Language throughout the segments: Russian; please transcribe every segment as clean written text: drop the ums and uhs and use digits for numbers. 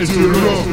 мастеров.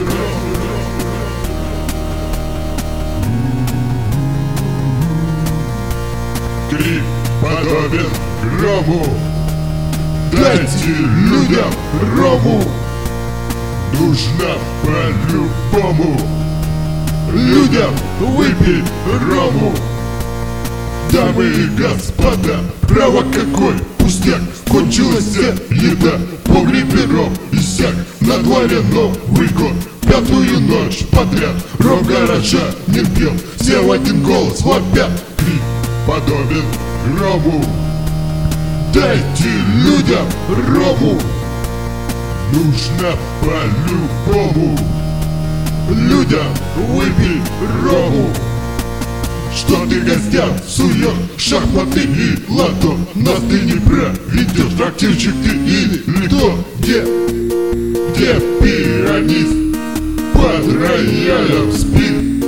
Крик подобен грому. Дайте людям рому. Нужно по-любому людям выпить рому. Дамы и господа, право какой пустяк. Кончилась вся еда, погреб пирог иссяк. На дворе Новый год, пятую ночь подряд рок-гаража не пьет, все в один голос вопят. Крик подобен грому. Дайте людям рому. Нужно по-любому людям выпить рому. Что ты гостям суешь шахматы и лото? Нас ты не проведешь, трактирщик ты или кто? Где пианист под роялем спит?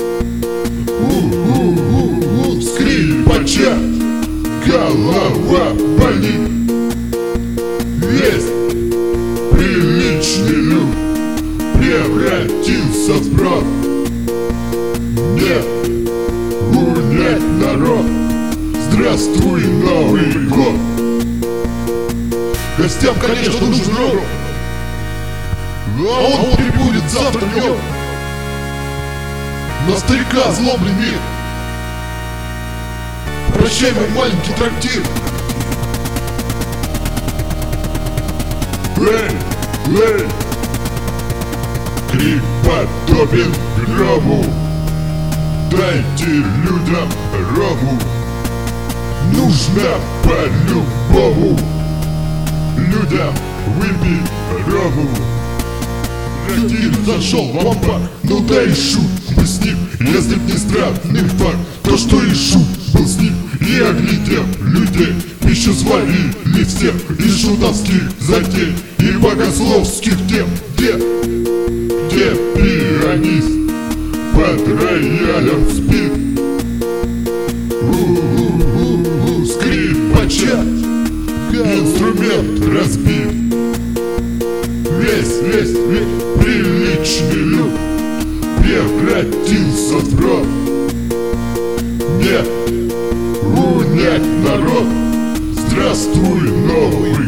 Скрипача голова болит. Весь приличный люд превратился в прах. Нет, унять народ, здравствуй, Новый год. Гостям, конечно, нужен рок, а он прибудет завтра днем. На старика злобный мир. Прощай, мой маленький трактир. Эй! Крик подобен грому. Дайте людям рому. Нужно по-любому людям выпить рому. Трактир зашел в амбар, ну да и шут бы с ним. Если б не странный факт, то что и шут был с ним. И оглядев людей, пищу сварили всех из шутовских затей и богословских тем. Где пианист под роялем спит? Скрипача инструмент разбит. Весь приличный люд превратился в гроб. Нет, унять народ, здравствуй, Новый